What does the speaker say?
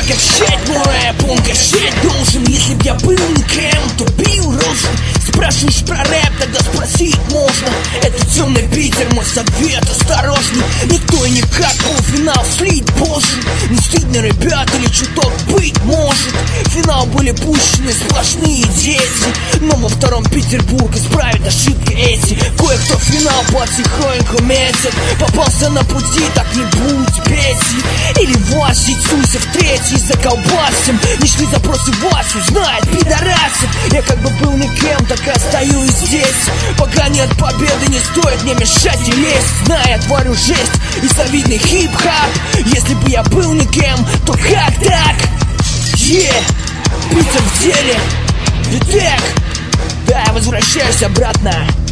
качать мой рэп, он качать должен. Если б я был никем, то бил рожу. Спрашиваешь про рэп, тогда спросить можно. Это темный Питер, мой совет осторожный. Никто и никак полуфинал слить боже. Не стыдно, ребят, или чуток быть может. В финал были пущены сплошные дети, но во втором Петербург исправит ошибки эти. Кое-кто финал потихоньку метит. Попался на пути, так не будь Пети. Или Вася, Цуся в третий заколбасим. Не шли запросы Васю, знает пидорасов. Я как бы был никем, так и остаюсь здесь. Пока нет победы, не стоит мне мешать и лезть. Знаю, я творю жесть и завидный хип-хап. Если бы я был никем, то как так? Питер в деле, Детек. Да, я возвращаюсь обратно.